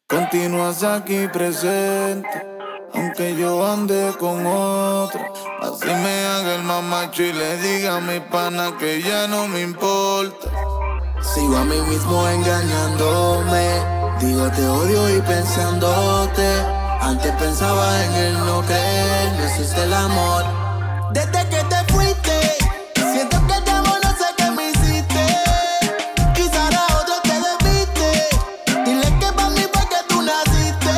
Continúas aquí presente, aunque yo ande con otro. Así me haga el mamacho y le diga a mi pana que ya no me importa. Sigo a mí mismo engañándome. Digo te odio y pensándote. Antes pensaba en el no creer, no existe el amor. Desde que te fuiste, siento que te amo, no sé qué me hiciste. Quizá a otro te debiste. Dile que pa' mí fue que tú naciste.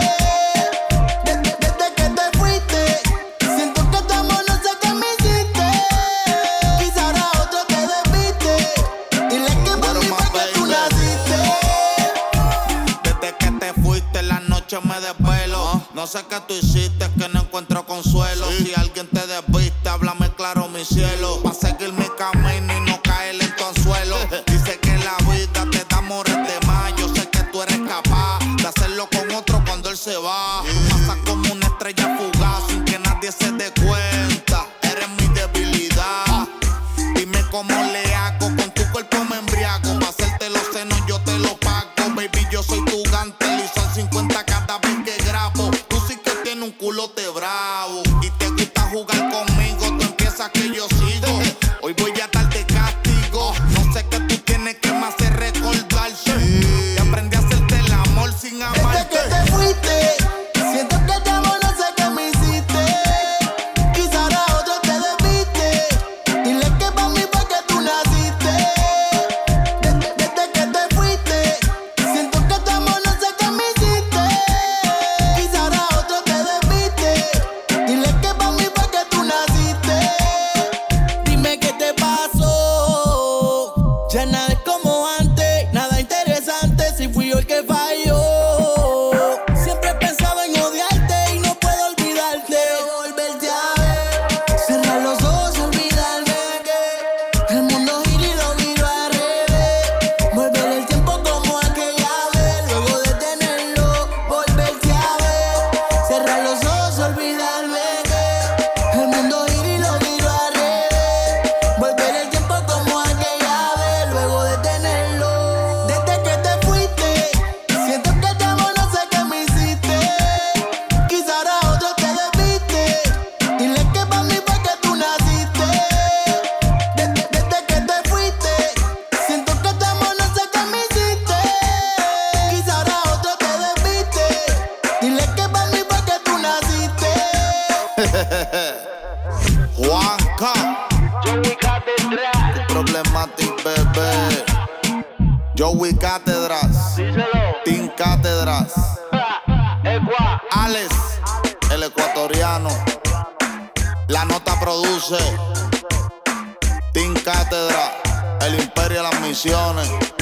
Desde que te fuiste, siento que te amo, no sé qué me hiciste. Quizá a otro te debiste. Dile que pa' mí fue que tú naciste. Desde que te fuiste la noche me desvelo. No sé qué tú hiciste, que no encuentro consuelo. Si alguien te desviste, háblame claro, mi cielo. Pa' seguir mi camino y no caer en tu anzuelo. Dice que la vida te da amores de más. Yo sé que tú eres capaz de hacerlo con otro cuando él se va. Pasa como una estrella fugaz sin que nadie se dé cuenta. Eres mi debilidad. Dime cómo le hago, con tu cuerpo me embriago. Pa' hacerte los senos yo te lo pago. Baby, yo soy tu gantel y son 50 cada vez que grabo. Tú sí que tienes un culote bravo y te gusta jugar conmigo. Tú empiezas que yo sigo. Hoy voy a darte castigo. No sé qué tú tienes que me hacer recordarte. Y aprendí a hacerte el amor sin amarte. Desde que te fuiste, siento que te amo, no sé qué me hiciste. Quizá a otro te debiste. Dile que pa' mí fue que tú naciste. Desde que te fuiste, siento que te amo, no sé qué me hiciste. Quizá a otro te debiste. Dile que pa' mí fue que tú naciste. Dime qué te pasó. Ya nada es como antes, nada interesante. Si fui yo el que falló. Siempre pensaba en odiarte y no puedo olvidarte. Volverte a ver, cerrar los ojos y olvidarme que el mundo gira y lo miro al revés. Volver el tiempo como aquella vez, luego de tenerlo, volverte a ver. Cerrar los ojos y olvidarme que el mundo gira y lo miro al revés. Volver el tiempo como aquella vez, luego de tenerlo. Desde que te fuiste, siento que te amo, no sé qué me hiciste. Quizá a otro te debiste. Dile que pa' mí fue que tú naciste. Desde que te fuiste, siento que te amo, no sé qué me hiciste. Quizá a otro te debiste. Dile que pa' mí fue que tú naciste. Juanca, Joey Catedral, Problematic bebé. Joey Cátedras, díselo. Team Cátedras. Ecua, Alex, el ecuatoriano. La nota produce. Team Cátedra, el imperio de las misiones.